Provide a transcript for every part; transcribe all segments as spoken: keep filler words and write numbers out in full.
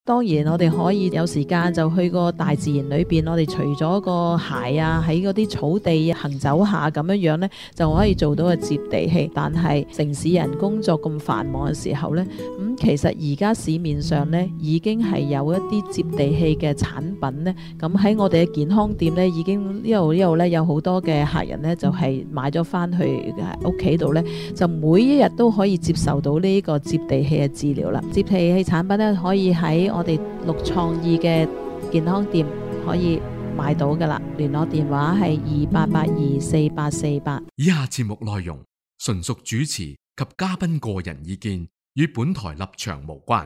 當然，我哋可以有時間就去個大自然裏邊，我哋除咗個鞋啊，喺嗰啲草地行走下咁樣樣呢，就可以做到個接地氣。但係城市人工作咁繁忙嘅時候呢，咁、嗯、其實而家市面上呢已經係有一啲接地氣嘅產品呢。咁喺我哋嘅健康店呢，已經呢度呢度呢有好多嘅客人呢，就係、是、買咗翻去屋企度呢，就每一日都可以接受到呢個接地氣嘅治療啦。接地氣產品呢，可以喺我哋綠創意嘅健康店可以買到噶啦，聯絡電話係二八八二四八四八。 以下節目內容純屬主持及嘉賓個人意見，與本台立場無關。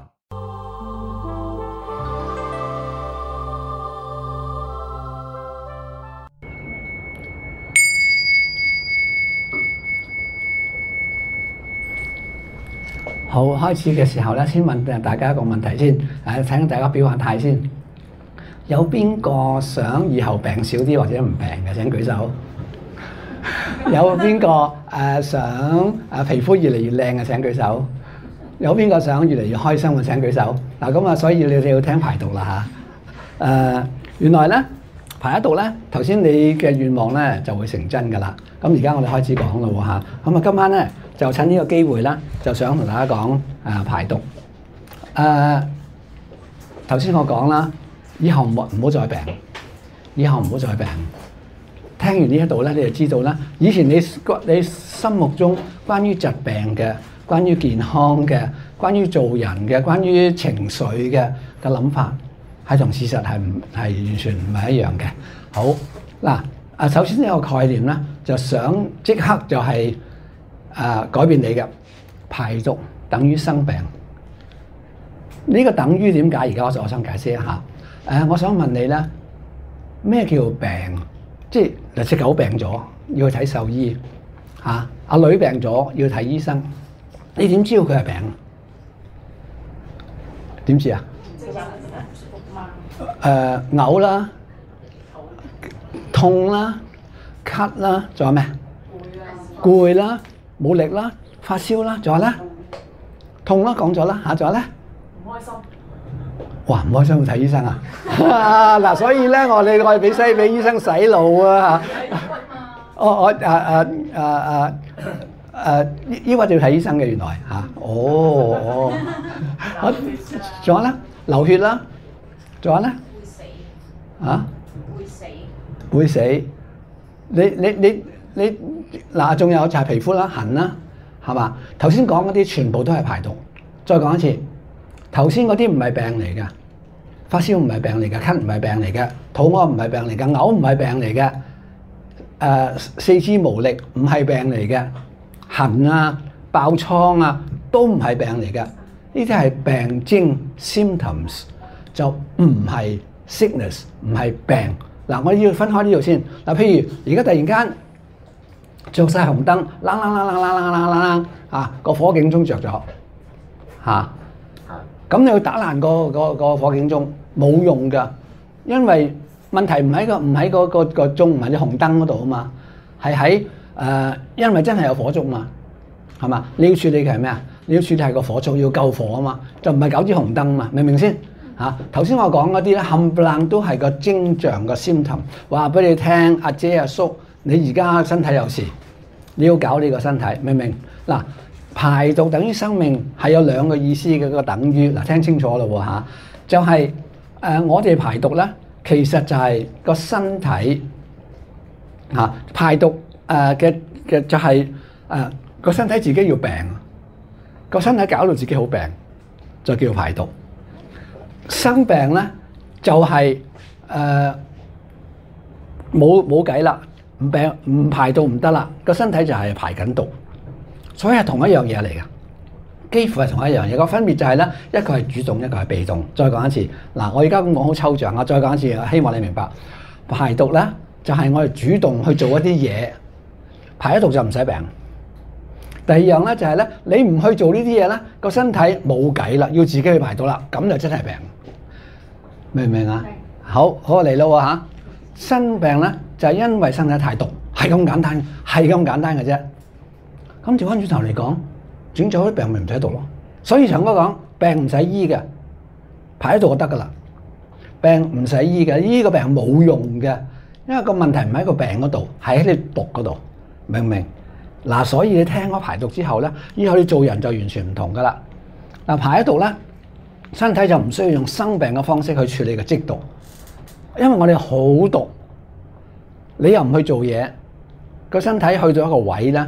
好，開始嘅時候咧，先問大家一個問題先，誒，請大家表下態先。有邊個想以後病少啲或者唔病嘅？請舉手。有邊個誒想誒皮膚越嚟越靚嘅？請舉手。有邊個想越嚟越開心嘅？請舉手。嗱，咁啊，所以你哋要聽排毒啦嚇。誒，原來咧排一毒咧，頭先你嘅願望咧就會成真㗎啦。咁而家我哋開始講啦喎嚇。咁啊，今晚咧，就趁呢個機會啦，就想同大家講誒排毒。誒頭先我講啦，以後唔唔好再病，以後唔好再病。聽完呢一度咧，你就知道啦。以前你你心目中關於疾病嘅、關於健康嘅、關於做人嘅、關於情緒嘅嘅諗法，係同事實係唔係完全唔係一樣嘅。好嗱，啊首先呢個概念咧，就想即刻就係、是。誒、呃、改變你嘅排毒等於生病，呢、這個等於點解？而家我我想解釋一下。誒、呃，我想問你咧，咩叫病？即係嗱，隻狗病咗要去睇獸醫，嚇、啊、阿女病咗要睇醫生，你點知道佢係病？點知啊？誒嘔啦，痛啦，咳啦，仲有咩？攰啦。冇力啦，發燒啦，仲有咧痛啦，講咗啦嚇，仲有咧唔開心。哇，唔開心要睇醫生啊！嗱，所以咧我哋我哋俾西俾醫生洗腦啊嚇。我我誒誒誒誒誒抑鬱就要睇醫生嘅原來嚇。哦哦，仲有咧流血啦，仲有咧會死嚇，會死會死。你你你你。嗱，仲有就係皮膚啦、痕啦，係嘛？頭先講嗰啲全部都係排毒。再講一次，頭先嗰啲唔係病嚟嘅，發燒唔係病嚟嘅，咳唔係病嚟嘅，肚屙唔係病嚟嘅，嘔唔係病嚟嘅，誒、呃、四肢無力唔係病嚟嘅，痕啊、爆瘡啊都唔係病嚟嘅。呢啲係病徵 symptoms， 就唔係 sickness， 唔係病。嗱，我要分開呢度先。嗱，譬如而家突然間着晒紅燈，啷啷啷啷啷啷啷啷啊！個火警鐘着咗嚇，咁你要打爛個個個火警鐘冇用㗎，因為問題唔喺個唔喺嗰個個鐘唔係啲紅燈嗰度啊嘛，係喺誒，因為真係有火燭嘛，係嘛？你要處理嘅係咩啊？你要處理係個火燭，要救火啊嘛，就唔係搞支紅燈嘛，明唔明先？嚇，頭先我講嗰啲咧冚唪唥都係個徵象個 symptom， 話俾你聽，阿姐阿叔。你而家身體有事，你要搞呢個身體，明唔明？嗱，排毒等於生命係有兩個意思嘅，個等於嗱，聽清楚咯喎嚇，就係、是、誒、呃、我哋排毒咧，其實就係個身體嚇、啊、排毒誒嘅嘅就係誒個身體自己要病，個身體搞到自己好病，就叫排毒。生病咧就係誒冇冇計啦。唔病唔排毒唔得啦，個身體就係排緊毒，所以係同一樣嘢嚟嘅，幾乎係同一樣嘢。個分別就係咧，一個係主動，一個係被動。再講一次，嗱，我而家咁講好抽象啊！再講一次，希望你明白。排毒咧就係我哋主動去做一啲嘢，排咗毒就唔使病。第二樣咧就係咧，你唔去做呢啲嘢咧，個身體冇計啦，要自己去排毒啦，咁就真係病。明唔明啊？好，好嚟咯喎嚇！生病咧就係因為身體太毒，係咁簡單，係咁簡單嘅啫。咁調翻轉頭嚟講，整咗啲病咪唔使毒咯。所以長哥講病唔使醫嘅， 排喺度就得噶啦。病唔使醫嘅，醫個病冇用嘅，因為個問題唔喺個病嗰度，係喺你毒嗰度，明唔明？嗱，所以你聽咗排毒之後咧，以後你做人就完全唔同噶啦。嗱，排喺度咧，身體就唔需要用生病嘅方式去處理嘅積毒，因為我哋好毒，你又唔去做嘢，個身體去到一個位咧，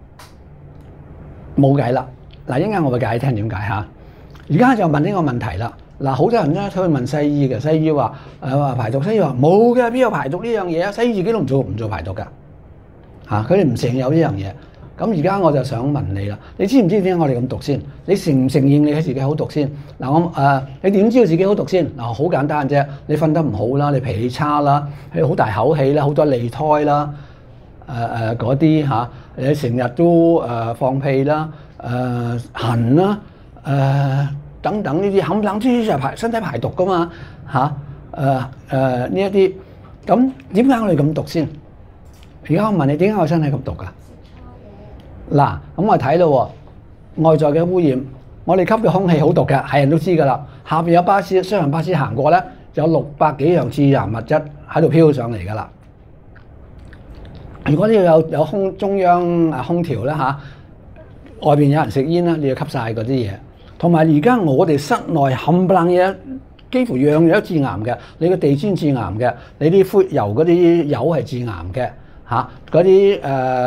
冇計啦。嗱，一陣間我會解聽點解嚇。而家就問呢個問題啦。嗱，好多人咧去問西醫嘅，西醫話誒話排毒，西醫話冇嘅，邊有排毒呢樣嘢啊？西醫自己都唔做唔做排毒㗎嚇，佢哋唔承認有呢樣嘢。咁而家我就想問你啦，你知唔知點解我哋咁毒先？你承唔承認你係自己好毒先？嗱，我誒、呃、你點知道自己好毒先？嗱，好簡單啫，你瞓得唔好啦，你脾氣差啦，你好大口氣啦，好多脷苔啦，誒誒嗰啲嚇，你成日都誒、呃、放屁啦，誒、呃、痕啦，誒、呃。等等呢啲冚唪唥，呢啲就係排身體排毒噶嘛嚇，誒誒呢一啲，咁點解我哋咁毒先？而家我問你，點解我身體咁毒噶？嗱，咁我睇咯，外在嘅污染，我哋吸嘅空氣好毒嘅，係人都知噶啦。下邊有巴士，雙人巴士行過咧，有六百幾樣致癌物質喺度飄上嚟噶啦。如果呢度有有空中央啊空調咧嚇，外邊有人食煙啦，你要吸晒嗰啲嘢。同埋而家我哋室內冚唪唥嘢，幾乎樣樣都致癌嘅。你個地氈致癌嘅，你啲灰油嗰啲油係致癌嘅嚇。嗰啲誒誒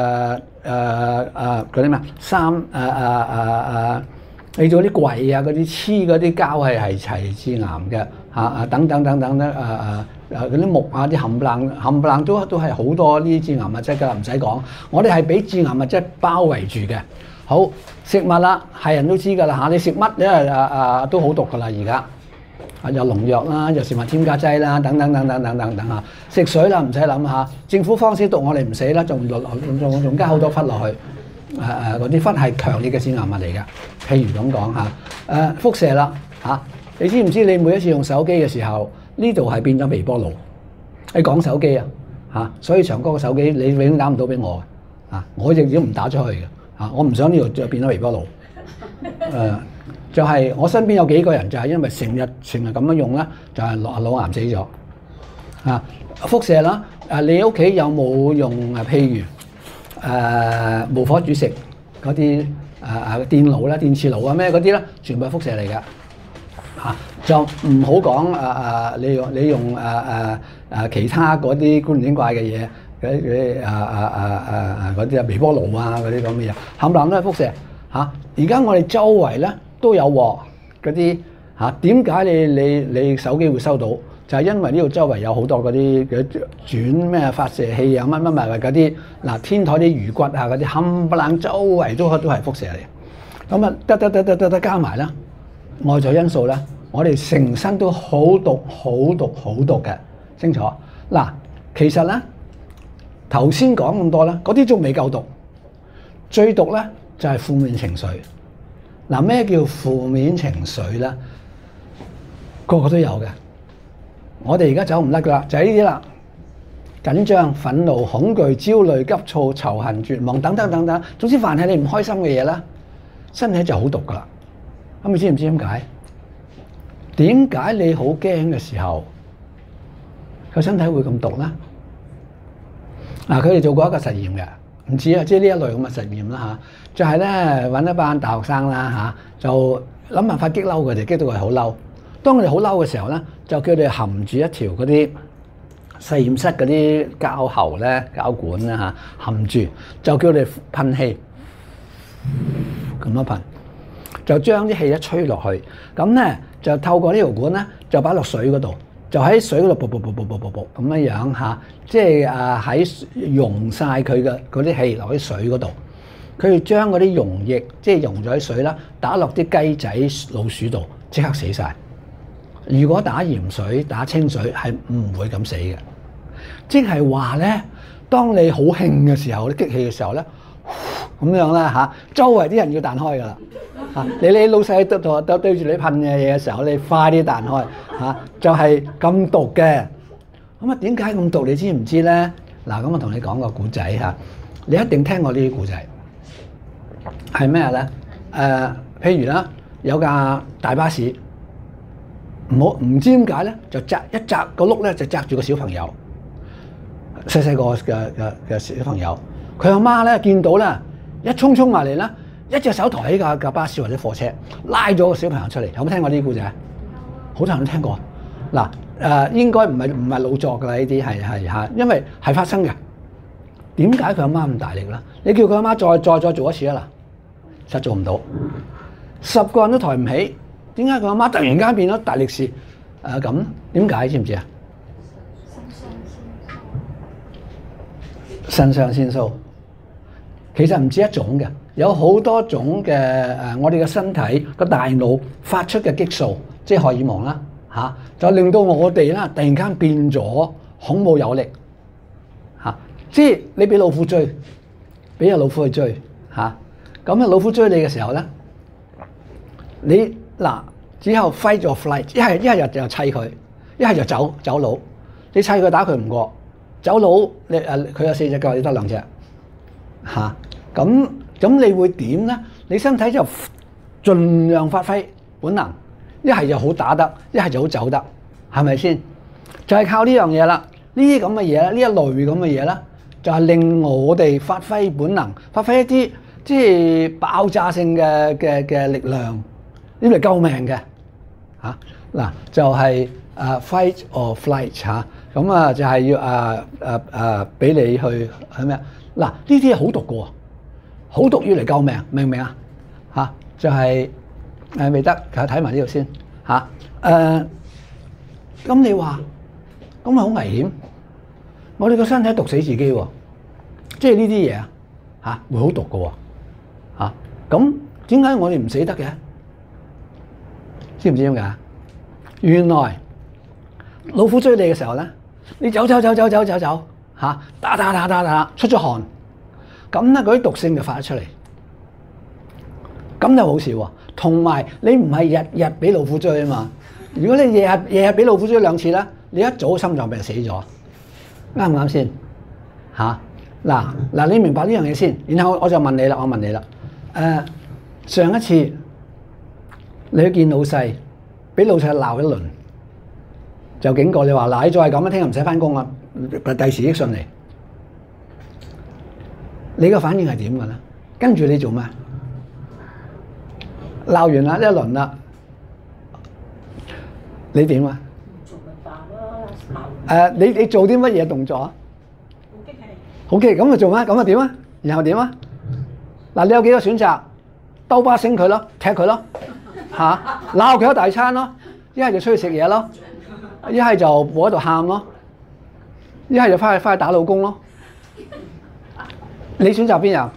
誒嗰啲咩衫誒誒誒誒，你做啲櫃啊嗰啲黐嗰啲膠係係係致癌嘅嚇啊等等等等咧誒誒誒嗰啲木啊啲冚唪唥冚唪唥都都係好多呢啲致癌物質㗎啦，唔使講。我哋係俾致癌物質包圍住嘅。好，食物啦，係人都知㗎啦嚇，你食乜因為啊啊都好毒㗎啦而家，啊有農藥啦，有食物添加劑啦，等等等等等等等嚇。食水啦，唔使諗嚇，政府方式毒我哋唔死啦，仲落仲仲加好多氟落去，誒誒嗰啲氟係強烈嘅致癌物嚟㗎。譬如咁講嚇，誒輻射啦嚇，你知唔知你每一次用手機嘅時候，呢度係變咗微波爐？你講手機啊嚇，所以長哥嘅手機你永遠打唔到俾我啊，我亦都唔打出去嘅。啊！我唔想呢度就變咗微波爐。誒、呃，就係、是、我身邊有幾個人就係因為成日成日咁樣用咧，就係腦腦癌死咗。啊，輻射啦！誒，你屋企有冇用誒？譬如誒、呃、無火煮食嗰啲誒誒電爐啦、電磁爐啊咩嗰啲咧，全部係輻射嚟㗎。嚇、啊，就唔好講誒誒，你用你用誒誒誒其他嗰啲古靈精怪嘅嘢。嗰啲啊啊啊啊啊嗰啲啊微波爐啊嗰啲咁嘅嘢，冚唪唥都係輻射嚇。而家我哋周圍咧都有鑊嗰啲嚇，點解你你你手機會收到？就係因為呢度周圍有好多嗰啲嘅轉咩發射器啊乜乜乜嗰啲嗱，天台啲魚骨啊嗰啲冚唪唥周圍都都係輻射嚟。咁啊得得得得得得加埋啦，外在因素咧，我哋成身都好毒好毒好毒嘅，清楚嗱。其實咧。頭先講咁多啦，嗰啲仲未夠毒，最毒咧就係負面情緒。嗱，咩叫負面情緒咧？個個都有嘅。我哋而家走唔甩噶啦，就係呢啲啦：緊張、憤怒、恐懼、焦慮、急躁、仇恨、絕望等等等等。總之，凡係你唔開心嘅嘢咧，身體就好毒噶啦。咁你知唔知點解？點解你好驚嘅時候，個身體會咁毒咧？嗱，佢哋做過一個實驗嘅，唔知啊，即係呢一類咁嘅實驗啦嚇，就係咧揾一班大學生啦嚇，就諗辦法激嬲佢哋，激到佢哋好嬲。當佢哋好嬲嘅時候咧，就叫佢哋含住一條嗰啲實驗室嗰啲膠喉咧、膠管啦嚇，含住，就叫佢哋噴氣，咁樣噴，就將啲氣一吹落去，咁咧就透過呢條管咧，就擺落水嗰度。就喺水嗰度啵啵啵啵啵啵啵咁樣樣嚇，即係啊喺溶晒佢嘅嗰啲氣落喺水嗰度，佢哋將嗰啲溶液即係溶咗喺水啦，打落啲雞仔、老鼠度，即刻死晒。如果打鹽水、打清水係唔會咁死嘅，即係話咧，當你好興嘅時候、你激氣嘅時候咧，咁樣啦嚇，周圍啲人要彈開㗎啦。啊！你你老細對對對住你噴嘅嘢嘅時候，你快啲彈開嚇，就係咁毒嘅。咁啊，點解咁毒？你知唔知咧？嗱，咁我同你講個古仔嚇，你一定聽過呢啲古仔。係咩咧？誒，譬如啦，有架大巴士， 唔好唔知點解咧，就擲一擲個碌咧就擲住個小朋友，細細個嘅嘅嘅小朋友。佢阿媽咧見到咧，一衝衝埋嚟啦，一隻手抬起架架巴士或者貨車，拉咗個小朋友出嚟。有冇聽過呢啲故仔？好多人都聽過。嗱誒、呃，應該唔係唔係老作㗎啦，呢啲係係嚇，因為係發生嘅。點解佢阿媽咁大力啦？你叫佢阿媽再再再做一次啊嗱，實做唔到，十個人都抬唔起。點解佢阿媽突然間變咗大力士？誒咁點解知唔知啊？腎上腺素其實唔止一種嘅，有好多種嘅誒，我哋嘅身體個大腦發出嘅激素，即係荷爾蒙啦嚇，就令到我哋啦突然間變咗孔武有力嚇，即係你俾老虎追，俾隻老虎去追嚇，咁啊老虎追你嘅時候咧，你嗱，只有 fight or flight， 一係一係就就砌佢，一係就走走佬。你砌佢打佢唔過，走佬你誒佢有四隻腳，你得兩隻嚇。咁、啊、咁你會點咧？你身體就盡量發揮本能，一係就好打得，一係就好走得，係咪先？就係、是、靠呢樣嘢啦。呢啲咁嘅嘢，呢一類咁嘅嘢咧，就係、是、令我哋發揮本能，發揮一啲即係爆炸性嘅嘅嘅力量。呢嚟救命嘅嚇嗱，就係、是、誒 fight or flight 嚇，咁啊就係要誒誒誒俾你去係咩啊？嗱，呢啲係好毒嘅喎，好毒要嚟救命，明唔明啊？嚇就係誒未得，睇睇埋呢度先嚇誒。咁、啊、你話咁咪好危險？我哋個身體毒死自己喎，即係呢啲嘢啊嚇會好毒嘅喎嚇。咁點解我哋唔死得嘅？知唔知點解？原來老虎追你嘅時候咧，你走走走走走走走嚇，打打打打打出咗汗，咁咧嗰啲毒性就發咗出嚟，咁就冇事喎。同埋你唔係日日俾老虎追啊嘛，如果你日日日日俾老虎追兩次咧，你一早心臟病死咗，啱唔啱先？嚇嗱嗱，你明白呢樣嘢先，然後我就問你啦，我問你啦，誒、呃、上一次。你去見老細，俾老細鬧一輪，就警告你話：嗱，你再係咁啊，聽日唔使翻工啊，第時益上嚟。你個反應係點嘅咧？跟住你做咩？鬧完啦，一輪啦，你點啊？做咪辦咯？誒，你你做啲乜嘢動作啊？好激氣。好激氣，咁咪做咩？咁咪點啊？然後點啊？嗱，你有幾個選擇？兜巴星佢咯，踢佢咯。嚇鬧佢一大餐咯，一係就出去食嘢咯，一係就坐喺度喊咯，一係就翻去翻去打老公咯。你選擇邊樣？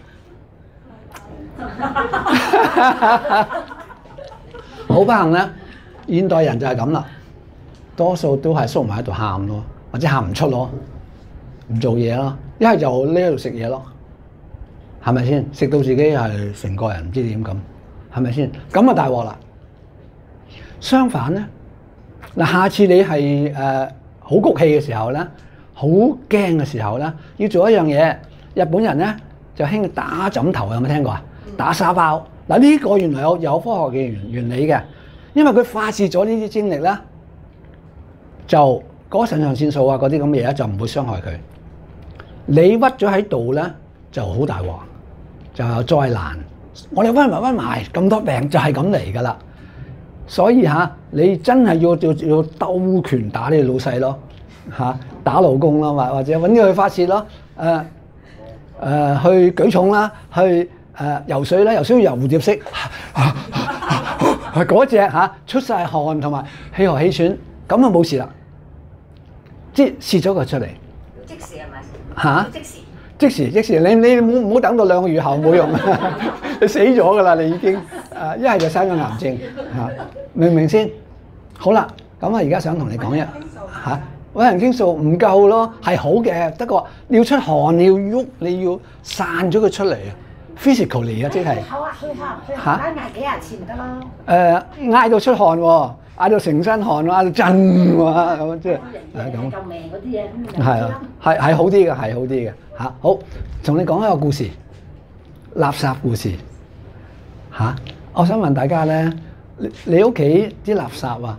好不幸咧，現代人就係咁啦，多數都係縮埋喺度喊咯，或者喊唔出咯，唔做嘢咯，一係就匿喺度食嘢咯，係咪先？食到自己係成個人唔知點咁，係咪先？咁啊大鑊啦！相反咧，嗱，下次你係誒好谷氣嘅時候咧，好驚嘅時候咧，要做一樣嘢。日本人咧就興打枕頭，有冇聽過啊？打沙包嗱，呢個原來有有科學嘅原原理嘅，因為佢發泄咗呢啲精力咧，就嗰個腎上腺素啊嗰啲咁嘅嘢咧就唔會傷害佢。你屈咗喺度咧就好大鑊，就有災難。我哋屈埋屈埋咁多病就係咁嚟㗎啦。所以嚇，你真係要要要兜拳打你老細咯，嚇打老公啦，或或者揾佢去發泄咯，誒、呃、誒、呃、去舉重啦，去誒、呃、游水啦，游水要游蝴蝶式，係嗰隻嚇出晒汗同埋氣汗氣喘，咁就冇事啦，即係泄咗佢出嚟。 即時係咪？ 嚇！ 即時。 即時即時，你你唔好唔好等到兩個月後冇用，你死咗㗎啦！你已經誒一係就生咗癌症嚇，明唔明先？好啦，咁啊而家想同你講一嚇，揾人傾訴唔夠咯，係好嘅，不過你要出汗，你要喐，你要散咗佢出嚟啊 ，physically 啊，即係好啊，去下去下嗌幾廿次唔得咯。 誒嗌到出汗喎，嗌到成身汗喎，嗌到震喎，咁即係係咁。 救命嗰啲嘢咁。 係啊，係係好啲嘅，係好啲嘅嚇。好，同你講一個故事，垃圾故事嚇。我想問大家咧，你你屋企啲垃圾啊，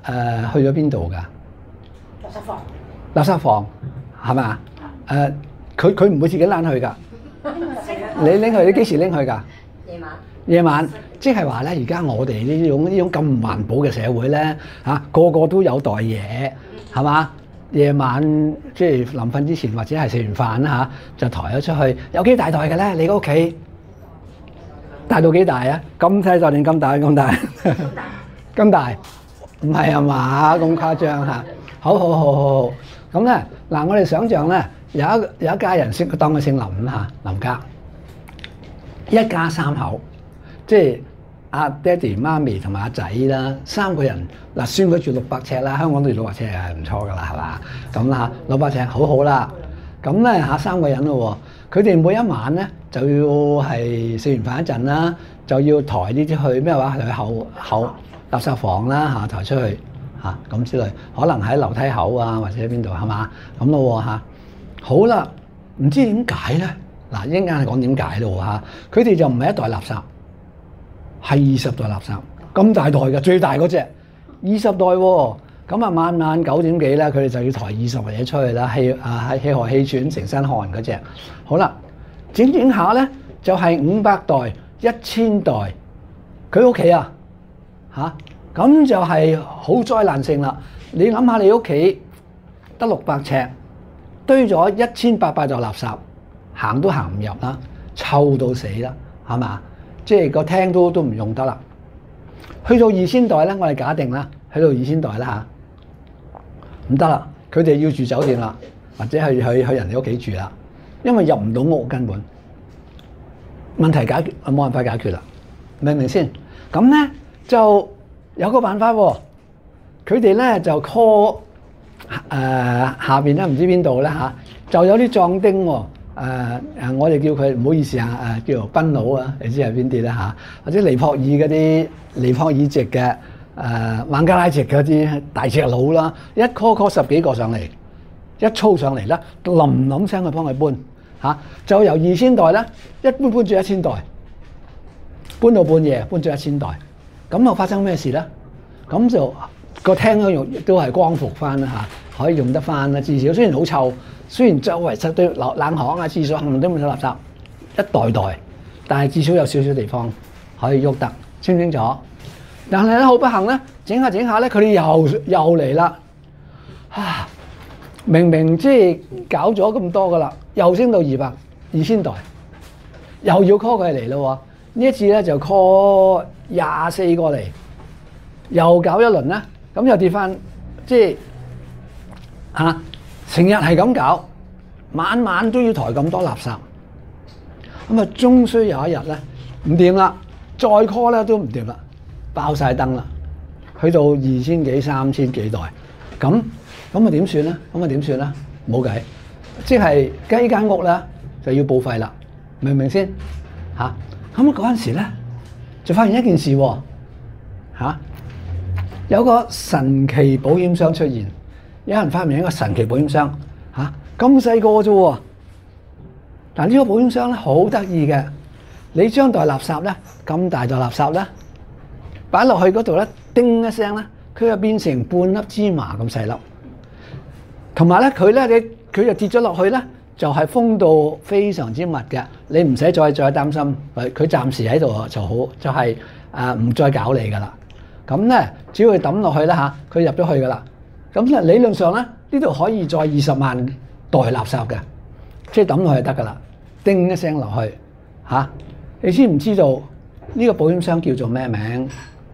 誒去咗邊度㗎？ 垃圾房。 垃圾房係咪啊？誒，佢佢唔會自己攬去㗎。你拎去，你幾時拎去㗎？ 夜晚。 夜晚，即係話咧，而家我哋呢種呢種咁唔環保嘅社會咧，嚇個個都有袋嘢，係嘛？夜晚即係臨瞓之前或者係食完飯啦嚇，就抬咗出去。有幾大袋嘅咧？你個屋企大到幾大啊？咁細袋定咁大？咁大？咁大？唔係啊嘛？咁誇張嚇？好好好好好。咁咧嗱，我哋想象咧有一有一家人姓當佢姓林啦嚇，林家一家三口。即係阿爹哋媽咪同埋阿仔啦，三個人嗱，算佢住六百尺啦，香港都住六百尺係唔錯噶啦，係嘛？咁啦嚇，六百尺好好啦。咁咧嚇三個人咯喎，佢哋每一晚咧就要係食完飯一陣啦，就要抬呢啲去咩話？去後後垃圾房啦嚇，抬出去嚇咁之類，可能喺樓梯口啊或者喺邊度係嘛？咁咯喎嚇。好啦，唔知點解咧？嗱，一陣間係講點解咯嚇。佢哋就唔係一袋垃圾。係二十袋垃圾，咁大袋嘅，最大嗰隻二十袋喎。咁啊，晚晚九點幾咧，佢哋就要抬二十嘢出去啦，氣啊係氣河氣喘成身汗嗰隻。好啦，整整下咧就係五百袋、一千袋。佢屋企啊嚇，咁就係好災難性啦。你諗下，你屋企得六百尺，堆咗一千八百袋垃圾，行都行唔入啦，臭到死啦，係嘛？即係個廳都都唔用得啦。去到二千代咧，我哋假定啦，去到二千代啦嚇，唔得啦，佢哋要住酒店啦，或者係去去人哋屋企住啦，因為入唔到屋根本。問題解決冇辦法解決啦，明唔明先？咁咧就有個辦法喎，佢哋咧就 call 誒、呃、下邊咧唔知邊度咧嚇，就有啲壯丁喎。誒誒、呃，我哋叫佢唔好意思啊，誒、呃、叫做賓佬啊，你知係邊啲咧嚇？或者尼泊爾嗰啲尼泊爾籍嘅誒孟加拉籍嗰啲大隻佬啦，一 call call 十幾個上嚟，一操上嚟啦，冧冧聲去幫佢搬嚇、啊，就由二千袋咧，一搬搬住一千袋，搬到半夜搬咗一千袋，咁又發生咩事咧？咁就個廳都用都係光復翻啦嚇，可以用得翻啦，至少雖然好臭。雖然周圍實對冷冷巷啊、廁所冚唪唥都冇垃圾，一袋袋，但係至少有少少地方可以喐得，清唔清楚？但係咧好不幸咧，整下整下咧，佢哋又又嚟啦，啊！明明即係搞咗咁多噶啦，又升到二百二千袋，又要 call 佢嚟咯喎！呢一次咧就 call 廿四個嚟，又搞一輪啦，咁又跌翻，即係嚇。成日係咁搞，晚晚都要抬咁多垃圾，咁啊終須有一日咧唔掂啦，再 call 咧都唔掂啦，爆晒燈啦，去到二千幾、三千幾袋，咁咁啊點算咧？咁啊點算咧？冇計，即係雞間屋咧就要報廢啦，明唔明先？嚇、啊，咁啊嗰陣時咧就發現一件事喎、啊，有個神奇保險箱出現。有人發明一個神奇保險箱嚇，咁細個啫喎！嗱，呢個保險箱咧好得意嘅，你將袋垃圾咧咁大袋垃圾咧擺落去嗰度咧，叮一聲咧，佢就變成半粒芝麻咁細粒。同埋咧，佢咧你佢就跌咗落去咧，就係封到非常之密嘅，你唔使再再擔心佢，佢暫時喺度就好，就係誒唔再搞你噶啦。咁咧，只要佢抌落去啦嚇，佢入咗去噶啦。咁咧理論上咧，呢度可以載二十萬袋垃圾嘅，即係抌落去就得噶啦，叮一聲落去嚇、啊。你知唔知道呢個保險箱叫做咩名？呢、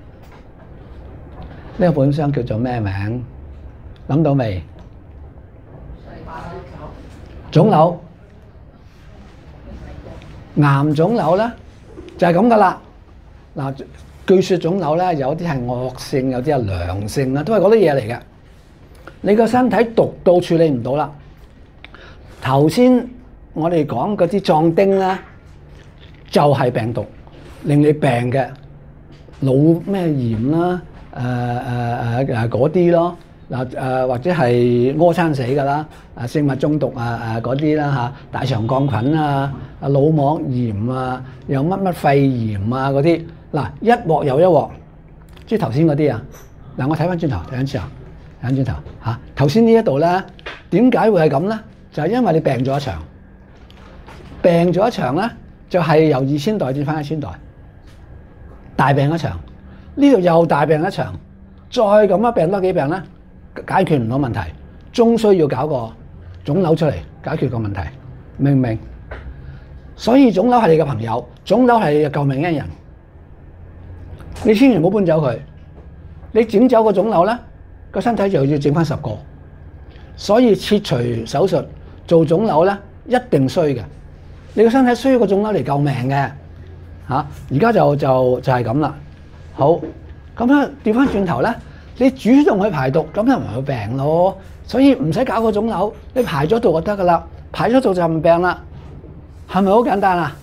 呢個保險箱叫做咩名？諗到未？腫瘤，癌腫瘤咧就係咁噶啦。嗱，據說腫瘤咧有啲係惡性，有啲係良性啦，都係嗰啲嘢嚟嘅。你個身體毒到處理唔到啦。頭先我哋講嗰啲壯丁咧，就係病毒令你病嘅，腦咩炎啦，誒誒誒誒嗰啲咯，嗱誒或者係屙餐死㗎啦，啊食物中毒啊誒嗰啲啦嚇，大腸桿菌啊，啊腦膜炎啊，又乜乜肺炎啊嗰啲，嗱一鑊又一鑊，即係頭先嗰啲啊， 嗱，我睇翻轉頭，睇翻轉頭，睇翻轉頭嚇。頭先呢一度咧，點解會係咁咧？就係因為你病咗一場，病咗一場咧，就係由二千代轉翻一千代，大病一場。呢度又大病一場，再咁樣病多幾病咧，解決唔到問題，終需要搞個腫瘤出嚟解決個問題，明唔明？所以腫瘤係你嘅朋友，腫瘤係你嘅救命恩人，你千祈唔好搬走佢。你整走個腫瘤咧，個身體就要整翻十個。所以切除手術做腫瘤咧，一定衰嘅。你個身體需要個腫瘤嚟救命嘅嚇。而家就就就係咁啦。好，咁樣調翻轉頭咧，你主動去排毒，咁就唔會病咯。所以唔使搞個腫瘤，你排咗毒就得噶啦，排咗毒就唔病啦，係咪好簡單啊？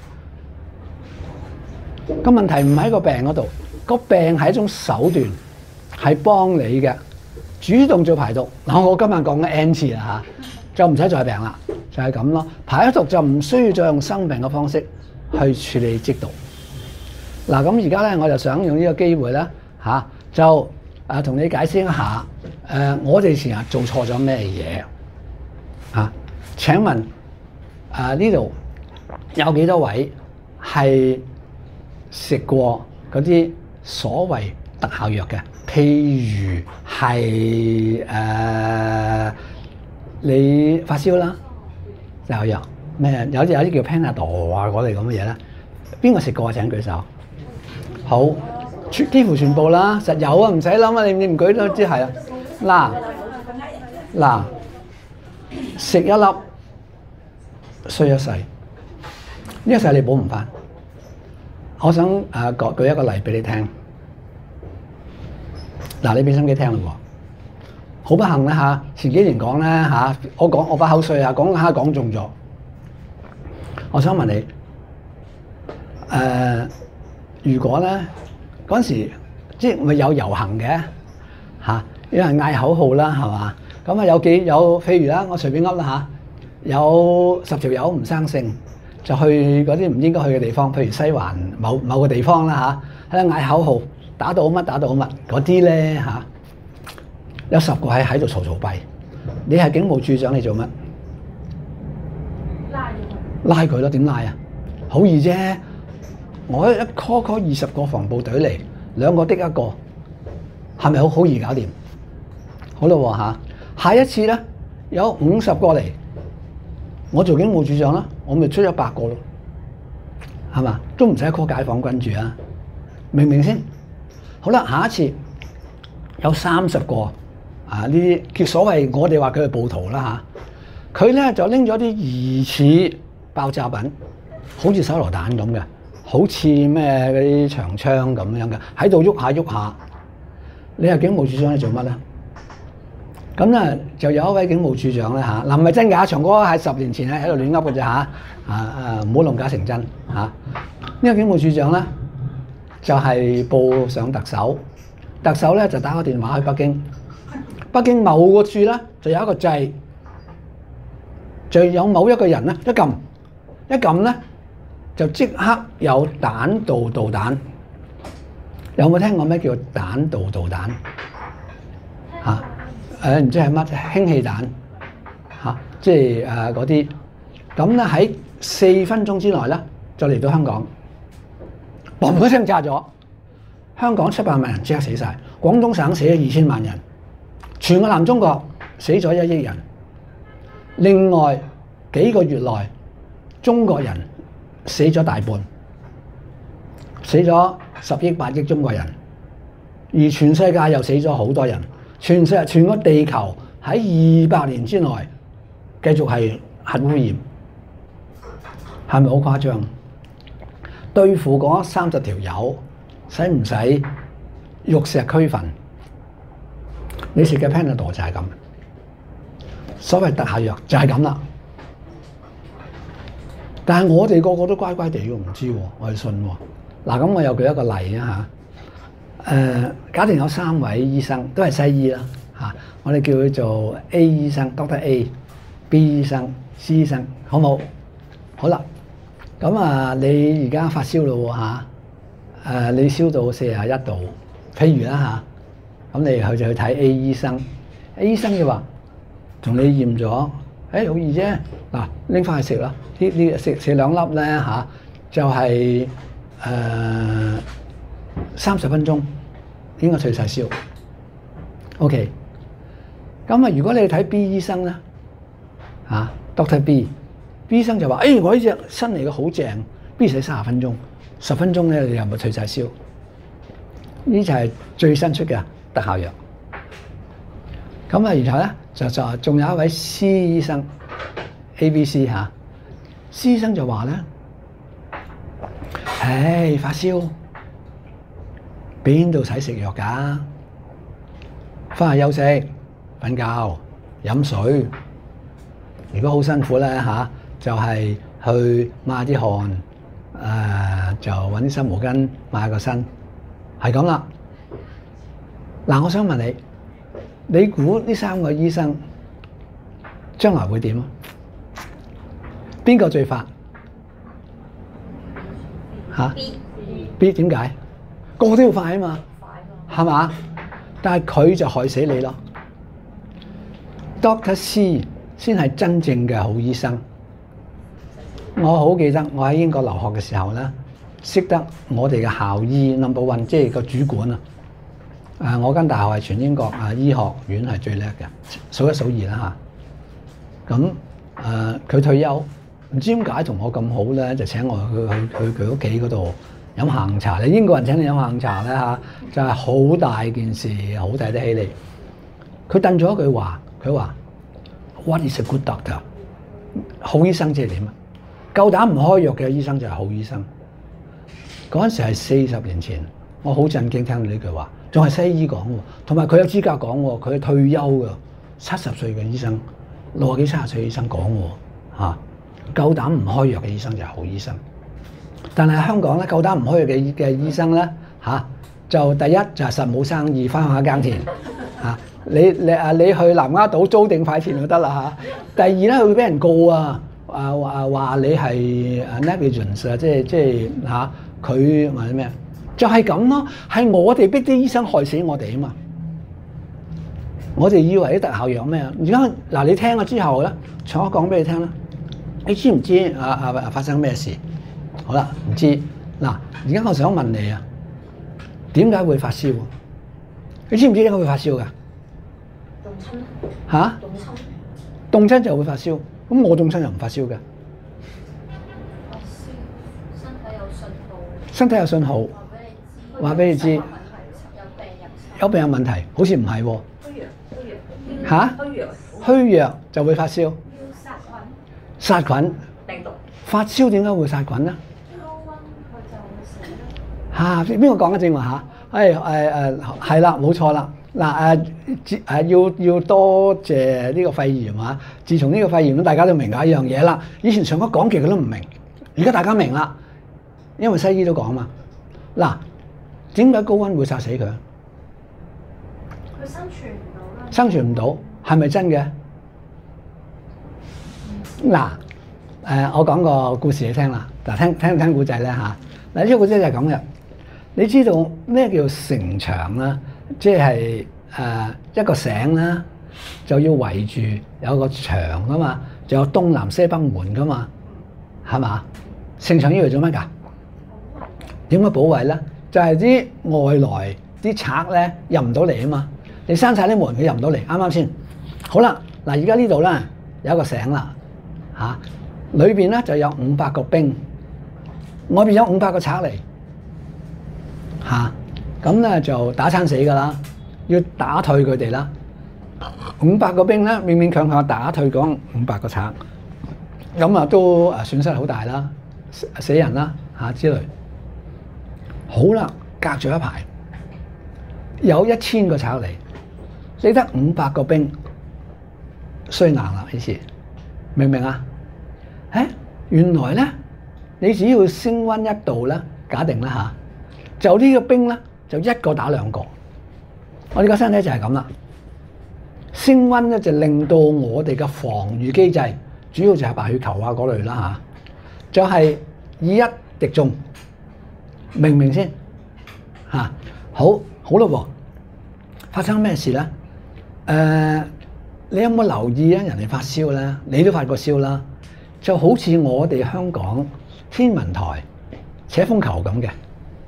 個問題唔喺個病嗰度，個病係一種手段，係幫你嘅，主動做排毒。嗱，我今日講咗 N 次啦嚇，就唔使再病啦，就係咁咯。排咗毒就唔需要再用生病嘅方式去處理積毒。嗱，咁而家咧，我就想用呢個機會咧嚇，就啊同你解釋一下，誒我哋成日做錯咗咩嘢嚇？請問啊呢度有幾多位係食過嗰啲所謂特效藥嘅？譬如係誒你發燒啦，特效藥咩？有啲有啲叫 Panadol 啊嗰類咁嘅嘢咧，邊個食過啊？請舉手。好，幾乎全部啦，實有啊，唔使諗啊，你你唔舉都知係啊。嗱嗱，食一粒衰一世，呢一世你補唔翻。我想誒舉舉一個例俾你聽。嗱，你俾心機聽啦喎，好不幸啦嚇，前幾年講咧嚇，我講我把口水啊，講下講中咗。我想問你誒？呃如果咧嗰陣時，即係咪有遊行嘅嚇？有人嗌口號啦，係嘛？咁啊有幾有？譬如啦，我隨便噏啦嚇，有十條友唔生性，就去嗰啲唔應該去嘅地方，譬如西環某某個地方啦嚇，喺度嗌口號，打到乜打到乜嗰啲咧嚇，有十個喺喺度嘈嘈閉。你係警務處長，你做乜？拉佢。拉佢咯，點拉啊？好易啫。我一 call call 二十個防暴隊嚟，兩個的一個，係咪好好易搞掂？好啦喎嚇，下一次咧有五十個嚟，我做警務處長啦，我咪出一百個咯，係嘛？都唔使 call 解放軍住啊，明唔明先？好啦，下一次有三十個啊，呢啲叫所謂我哋話佢係暴徒啦嚇，佢咧就拎咗啲疑似爆炸品，好似手榴彈咁嘅。好似咩嗰啲長槍咁樣嘅，喺度喐下喐下。你係警務處長，你做乜咧？咁咧就有一位警務處長咧嚇，嗱唔係真㗎，長哥係十年前咧喺度亂噏嘅啫嚇，啊啊唔好弄假成真嚇。呢、啊這個警務處長咧就係、是、報上特首，特首咧就打個電話去北京，北京某個處咧就有一個掣，就有某一個人咧一撳一撳咧。就即刻有彈道導彈，有冇聽過咩叫彈道導彈？嚇誒唔知係乜氫氣彈嚇、啊，即係誒嗰啲。咁咧喺四分鐘之內咧就嚟到香港，嘣一聲炸咗，香港七百萬人即刻死晒，廣東省死咗二千萬人，全個南中國死咗一億人。另外幾個月內，中國人死咗大半，死咗十億八億中國人，而全世界又死咗好多人，全世全個地球喺二百年之內繼續係核污染，係咪好誇張？對付嗰三十條友，使唔使玉石俱焚？你食嘅 Panadol 就係咁，所謂特效藥就係咁啦。但係我哋個個都乖乖地喎，唔知喎，我係信喎。嗱，咁我又舉一個例啊嚇。誒，假定有三位醫生都係西醫啦嚇，我哋叫佢做 A 醫生 Doctor A、B 醫生、C 醫生，好冇？好啦，咁啊，你而家發燒咯喎嚇，誒，你燒到四十一度，譬如啦咁你佢就去睇 A 醫生 ，A 醫生就話同你驗咗，誒好易啫，嗱拎翻去食啦，呢呢食食兩粒咧嚇，就係誒三十分鐘應該退晒燒。OK， 咁啊如果你睇 B 醫生咧嚇 ，Doctor B，B 醫生就話：誒、哎、我呢隻新嚟嘅好正，必使三十分鐘，十分鐘咧你又咪退晒燒。呢就係最新出嘅特效藥。咁啊，然後咧就就仲有一位 C 醫生 A、B、C 嚇，C 醫生就話咧：唉，發燒邊度使食藥㗎？翻去休息、瞓覺、飲水。如果好辛苦咧嚇，就係、是、去抹啲汗，誒、呃、就揾啲濕毛巾抹下個身，係咁啦。嗱，我想問你，你估呢三個醫生將來會點啊？邊個最發嚇 B ？B 點解？個個都要快啊嘛，係嘛？但係佢就害死你咯。Doctor C 先係真正嘅好醫生。我好記得我喺英國留學嘅時候咧，識得我哋嘅校醫 number one， 即係個主管啊。誒，我間大學係全英國啊醫學院係最叻嘅，數一數二啦嚇。咁誒，佢退休，唔知點解同我咁好咧，就請我去去去佢屋企嗰度飲下午茶。你英國人請你飲下午茶咧嚇，就係好大件事，好睇得起你。佢掟咗一句話，佢話 What is a good doctor？ 好醫生即係點啊？夠膽唔開藥嘅醫生就係好醫生。嗰陣時係四十年前，我好震驚聽到呢句話，仲係西醫講喎，同埋佢有資格講喎，佢係退休嘅七十歲嘅醫生，六十幾七十歲嘅醫生講喎嚇，夠膽唔開藥嘅醫生就係好醫生。但係香港咧，夠膽唔開藥嘅嘅醫生咧嚇，就第一就係實冇生意，翻下耕田嚇。你你啊你去南丫島租定塊田就得啦嚇。第二咧，佢會俾人告啊，啊話話你係 negligence 啊，即係即係嚇佢或者咩？就係咁咯，係我哋逼啲醫生害死我哋啊嘛！我哋以為啲特效藥咩啊？而家嗱，你聽咗之後咧，我講俾你聽啦。你知唔知啊啊發生咩事？好啦，唔知嗱。而家我想問你啊，點解會發燒？你知唔知點解會發燒㗎？ 凍親嚇？ 凍親凍親就會發燒。咁我凍親又唔發燒嘅。 發燒，身體有信號， 身體有信號。話俾你知，有病入有病有問題，好似唔係喎。 虛弱，虛弱嚇？ 虛弱， 虛弱就會發燒。 要殺菌， 殺菌。 病毒。 發燒點解會殺菌咧？ 高溫佢就會死啦。 嚇！邊個講嘅正話嚇？誒誒誒係啦，冇錯啦。嗱誒誒要要多謝呢個肺炎啊！自從呢個肺炎咧，大家都明解一樣嘢啦。以前上課講極佢都唔明，而家大家明啦，因為西醫都講嘛。嗱。點解高溫會殺死佢？佢生存唔到啦。 生存唔到係咪真嘅？嗱，誒我講個故事你聽啦。嗱，聽聽唔聽古仔咧嚇？嗱，呢個古仔就係咁嘅。你知道咩叫城牆啦？即係誒一個城啦，就要圍住有個牆噶嘛，就有東南西北門噶嘛，係嘛？城牆要嚟做乜㗎？點解保衞咧？就係啲外來啲賊咧入唔到嚟啊嘛！你閂晒啲門，佢入唔到嚟，啱啱先？好啦，嗱而家呢度咧有一個城啦，嚇裏邊咧就有五百個兵，外邊有五百個賊嚟，嚇咁咧就打餐死噶啦，要打退佢哋啦。五百個兵咧勉勉強強打退嗰五百個賊，咁啊都誒損失好大啦，死人啦嚇之類。好啦，隔咗一排，有一千個賊嚟，你得五百個兵，衰硬啦呢次，明唔明啊？誒，原來咧，你只要升溫一度咧，假定啦嚇，就呢個兵咧就一個打兩個。我哋個身體就係咁啦，升溫咧就令到我哋嘅防禦機制，主要就係白血球啊嗰類啦嚇，就係以一敵眾。明唔明先？嚇、啊，好好咯喎！ 發生咩事咧？誒、呃，你有冇留意啊？人哋發燒咧，你都發過燒啦，就好似我哋香港天文台扯風球咁嘅，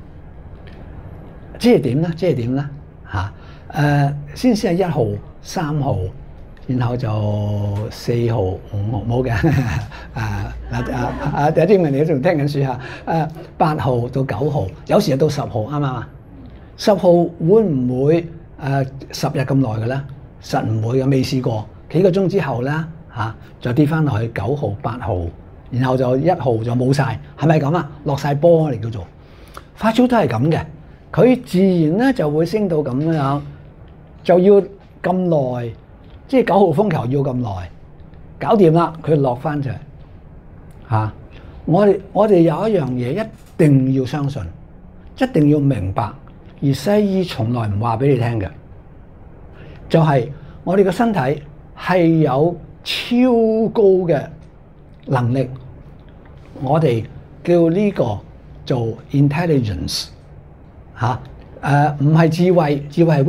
即係點咧？即係點咧？嚇、啊、誒，先先係一號、三號，然後就四號、五號冇嘅，誒嗱啊啊！有啲人你仲聽緊書嚇，誒八號到九號，有時到十號，啱唔啱啊？十號會唔會誒十日咁耐嘅咧？實唔會嘅，未試過。幾個鐘之後咧嚇，就跌翻落去九號、八號，然後就一號就冇晒，係咪咁啊？落晒波嚟叫做發燒都係咁嘅，佢自然咧就會升到咁樣，就要咁耐，即係九號風球要咁耐，搞掂啦，佢落翻出嚟嚇。我哋我哋有一樣嘢一定要相信，一定要明白。而西醫從來唔話俾你聽嘅，就係、是、我哋嘅身體係有超高嘅能力，我哋叫呢個做 intelligence 嚇，誒唔係智慧，智慧係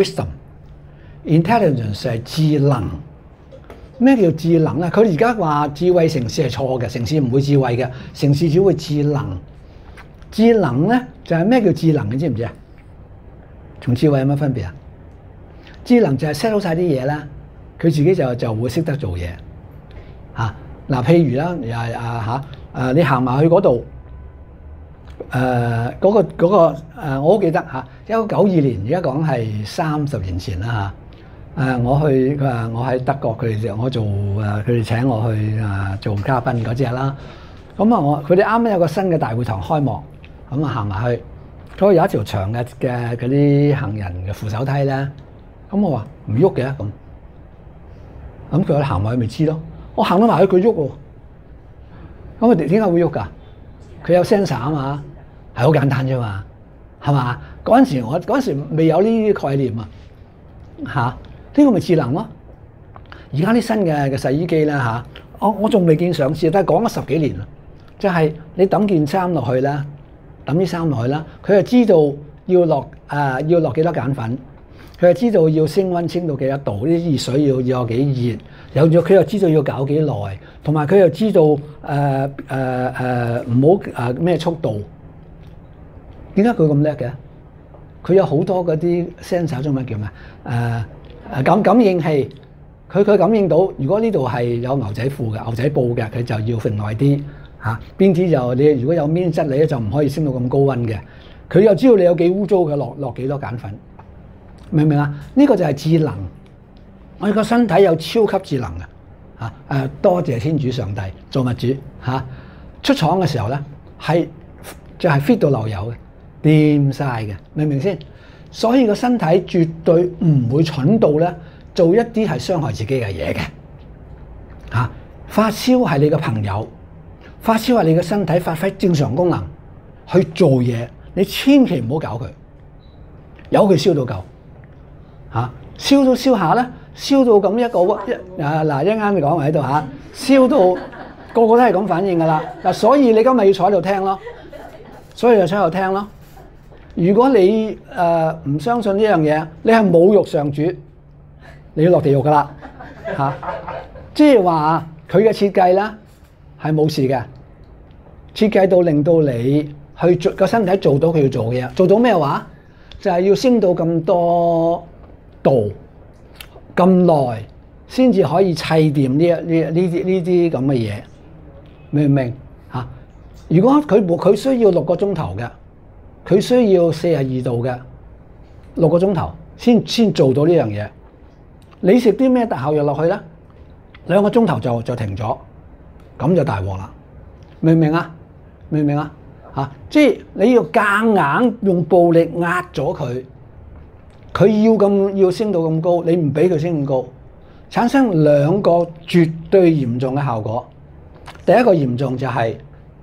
wisdom，intelligence 係智能。咩叫智能咧？佢而家話智慧城市係錯嘅，城市唔會智慧嘅，城市只會智能。智能咧就係、是、咩叫智能？你知唔知啊？同智慧有乜分別啊？智能就係 set 好晒啲嘢啦，佢自己就就會識得做嘢嚇。嗱、啊，譬如啦，又係啊嚇，誒你行埋去嗰度，誒、啊、嗰、嗰個嗰、嗰個、啊、我好記得嚇，一九九二年，而家講係三十年前啦嚇。誒、啊、我去佢話我喺德國，佢哋就我做誒佢哋請我去啊做嘉賓嗰隻啦。咁啊我佢哋啱啱有個新嘅大會堂開幕，咁啊行埋去。所以有一條長嘅嘅嗰啲行人嘅扶手梯咧，咁我話唔喐嘅咁，咁佢行埋去咪知咯。我行到埋去佢喐喎，咁佢哋點解會喐㗎？佢有 sensor 啊嘛，係好簡單啫嘛，係嘛？嗰陣時我嗰陣時未有呢啲概念啊，嚇呢個咪智能咯。而家啲新嘅嘅洗衣機咧嚇，我我仲未見上市，但係講咗十幾年啦，就係、是、你抌件衫落去咧。抌啲衫落去啦，佢就知道要落誒、呃、要落幾多鹼粉，佢就知道要升溫升到幾多度，啲熱水要要有幾熱，有咗佢又知道要搞幾耐，同埋佢又知道誒誒誒唔好誒咩速度。點解佢咁叻嘅？佢有好多嗰啲 sensor， 中文叫咩？誒誒感感應器，佢佢感應到，如果呢度係有牛仔褲嘅牛仔布嘅，佢就要揈耐啲。嚇邊啲就你如果有邊質你咧就唔可以升到咁高溫嘅，佢又知道你有幾污糟嘅，落落幾多鹼粉，明唔明啊？呢、這個就係智能，我哋個身體有超級智能嘅嚇誒，多謝天主上帝造物主嚇、啊，出廠嘅時候咧係就係、是、fit 到漏油嘅，掂晒嘅，明唔明先？所以個身體絕對唔會蠢到咧做一啲係傷害自己嘅嘢嘅嚇。發燒係你嘅朋友。發燒係你嘅身體發揮正常功能去做嘢，你千祈唔好搞佢，由佢燒到夠嚇，燒到燒下咧，燒到咁一個一啊嗱一啱你講埋喺度嚇，燒到個個都係咁反應噶啦嗱，所以你今日要坐喺度聽咯，所以就坐喺度聽咯。如果你誒唔、呃、相信呢樣嘢，你係侮辱上主，你要落地獄噶啦嚇，即係話佢嘅設計啦。係冇事嘅，設計到令到你去做個身體做到佢要做嘅嘢，做到咩話？就係、是、要升到咁多度咁耐，先至可以砌掂呢一呢呢啲呢啲咁嘅嘢，明唔明嚇？如果佢佢需要六個鐘頭嘅，佢需要四十二度嘅六個鐘頭先先做到呢樣嘢。你食啲咩特效藥落去咧？兩個鐘頭就就停咗。咁就大鑊啦，明唔明啊？明唔明啊？嚇，即係你要夾硬用暴力壓咗佢，佢要咁要升到咁高，你唔俾佢升咁高，產生兩個絕對嚴重嘅效果。第一個嚴重就係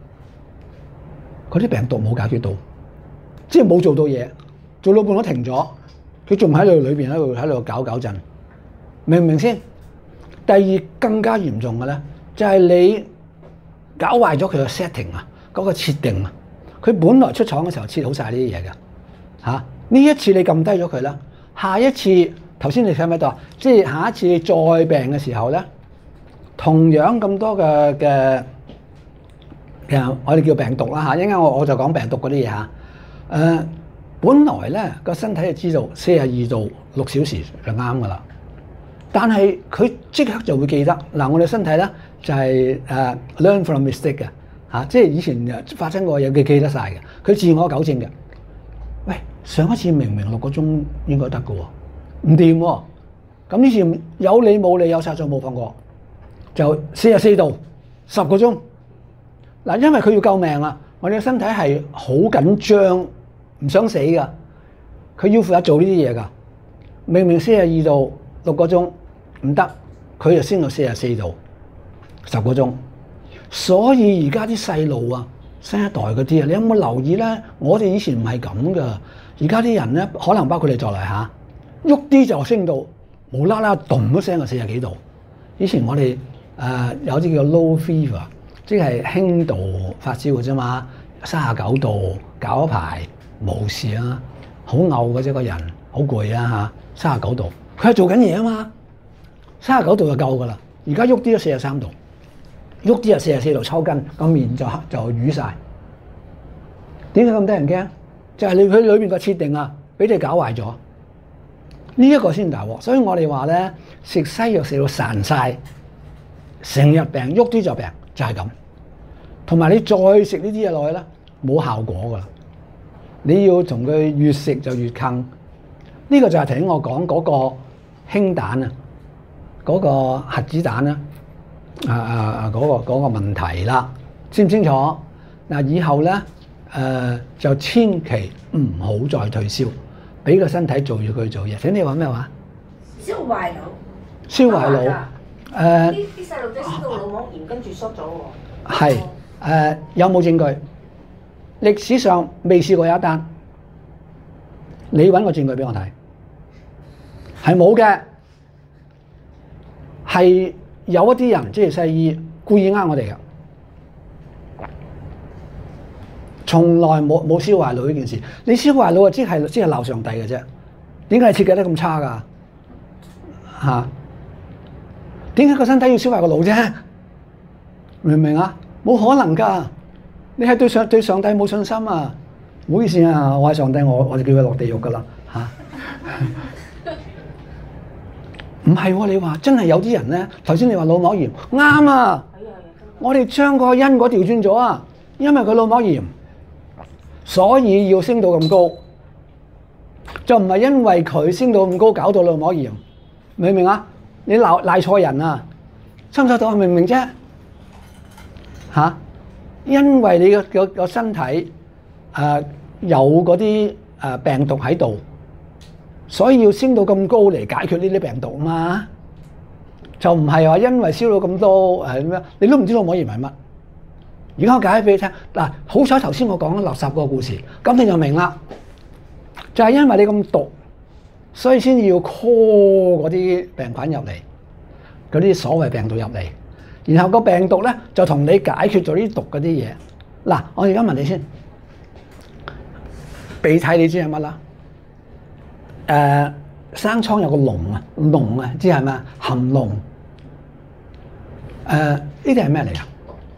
嗰啲病毒冇解決到，即係冇做到嘢，做到半都停咗，佢仲喺度裏邊喺度喺度搞搞震，明唔明先？第二更加嚴重嘅咧。就係你搞壞咗佢嘅 setting 啊，嗰個設定啊，佢本來出廠嘅時候設好晒呢啲嘢嘅嚇。呢一次你撳低咗佢啦，下一次頭先你睇唔睇到啊？即係下一次你再病嘅時候咧，同樣咁多嘅嘅嘅，我哋叫病毒啦嚇。一陣間我我就講病毒嗰啲嘢嚇。誒，本來咧個身體就知道四十二度六小時就啱噶啦，但係佢即刻就會記得嗱，我哋身體咧就係誒 learn from mistake 嘅嚇，即係以前發生過嘢佢記得晒嘅，佢自我糾正嘅。喂，上一次明明六個鐘應該得嘅喎，唔掂喎，咁呢次有理冇理有殺錯冇放過，就四十四度十個鐘嗱，因為佢要救命啊！我哋嘅身體係好緊張，唔想死噶，佢要負責做呢啲嘢噶。明明四十二度六個鐘唔得，佢就升到四十四度十個鐘。所以而家啲細路啊，新一代嗰啲啊，你有冇留意咧？我哋以前唔係咁噶，而家啲人咧，可能包括你在內嚇，喐啲就升到無啦啦，咚一聲就四十幾度。以前我哋誒、呃、有啲叫 low fever。即係輕度發燒嘅啫嘛，三十九度搞一排冇事啊，好嘔嘅啫個人，好攰啊嚇，三十九度，佢係做緊嘢啊嘛，三十九度就夠噶啦，而家喐啲都四十三度，喐啲就四十四度抽筋，個面就黑就瘀晒。點解咁得人驚？就係、是、你佢裏邊個設定啊，俾你搞壞咗，呢、這、一個先大鑊。所以我哋話咧，食西藥食到孱晒，成日病，喐啲就病。就係咁，同埋你再食呢啲嘢落去咧，冇效果噶啦。你要同佢越食就越坑。呢個就係頭先我講嗰個氫彈啊，嗰個核子彈啊，啊啊啊嗰個嗰個問題啦，清唔清楚？嗱，以後咧誒就千祈唔好再退燒，俾個身體做住佢做嘢。請你話咩話？ 燒壞腦。 燒壞腦。誒啲啲細路仔燒到腦膜炎，跟住縮咗喎。 係誒、呃、有冇證據？歷史上未試過有一單，你揾個證據俾我睇，係冇嘅。係有一啲人即係西醫故意呃我哋嘅，從來冇冇燒壞腦呢件事。你燒壞腦啊，即係即係鬧上帝嘅啫。點解設計得咁差㗎？嚇、啊？點解個身體要燒壞個腦啫？明唔明啊？冇可能㗎！你係對上對上帝冇信心啊！唔好意思啊，我係上帝，我我就叫佢落地獄㗎啦嚇。唔係喎，你話真係有啲人咧，頭先你話腦膜炎啱啊！我哋將個因果調轉咗啊！因為佢腦膜炎，所以要升到咁高，就唔係因為佢升到咁高搞到腦膜炎，明唔明啊？你鬧賴錯人啊！收唔收到？明唔明啫？嚇、啊！因為你個個個身體誒、呃、有嗰啲誒病毒喺度，所以要升到咁高嚟解決呢啲病毒嘛。就唔係話因為燒到咁多誒咩？你都唔知道腦膜炎係乜。而家我解釋俾你聽嗱，好彩頭先我講咗垃圾個故事，咁你就明啦。就係、是、因為你咁毒。所以先要 call 嗰啲病菌入嚟，嗰啲所謂病毒入嚟，然後個病毒咧就同你解決咗啲毒嗰啲嘢。嗱，我而家問你先，鼻涕你知係乜啦？誒、呃，生瘡有個膿啊，膿啊，知係咩？含膿。誒、呃，呢啲係咩嚟㗎？